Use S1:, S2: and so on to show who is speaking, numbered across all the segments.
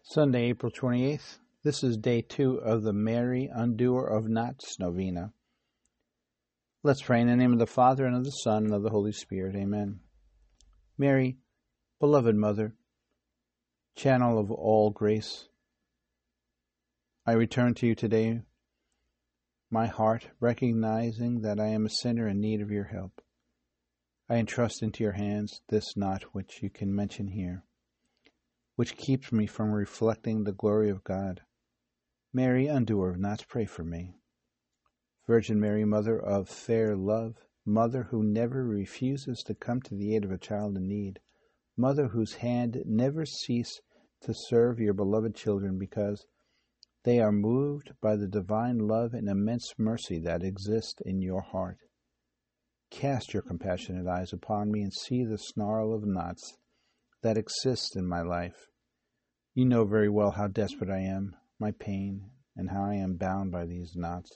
S1: Sunday, April 28th. This is day 2 of the Mary, Undoer of Knots Novena. Let's pray in the name of the Father, and of the Son, and of the Holy Spirit. Amen. Mary, beloved Mother, channel of all grace, I return to you today, my heart, recognizing that I am a sinner in need of your help. I entrust into your hands this knot which you can mention here, which keeps me from reflecting the glory of God. Mary, Undoer of Knots, pray for me. Virgin Mary, Mother of fair love, Mother who never refuses to come to the aid of a child in need, Mother whose hand never ceases to serve your beloved children because they are moved by the divine love and immense mercy that exist in your heart. Cast your compassionate eyes upon me and see the snarl of knots that exists in my life. You know very well how desperate I am, my pain, and how I am bound by these knots.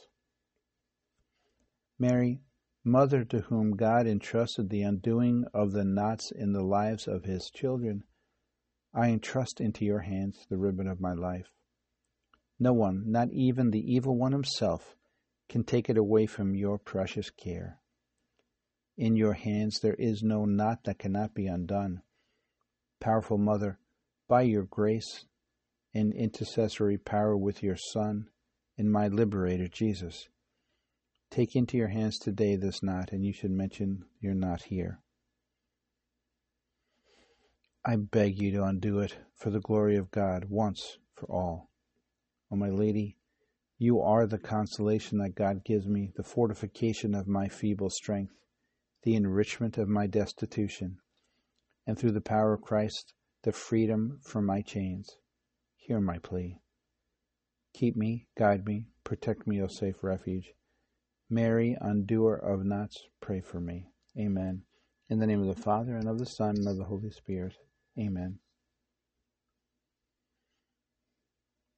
S1: Mary, Mother to whom God entrusted the undoing of the knots in the lives of his children, I entrust into your hands the ribbon of my life. No one, not even the evil one himself, can take it away from your precious care. In your hands there is no knot that cannot be undone. Powerful Mother, by your grace and intercessory power with your Son and my Liberator Jesus, take into your hands today this knot, and you should mention your knot here. I beg you to undo it for the glory of God once for all. O my Lady, you are the consolation that God gives me, the fortification of my feeble strength, the enrichment of my destitution, and through the power of Christ, the freedom from my chains. Hear my plea. Keep me, guide me, protect me, O safe refuge. Mary, Undoer of Knots, pray for me. Amen. In the name of the Father, and of the Son, and of the Holy Spirit. Amen.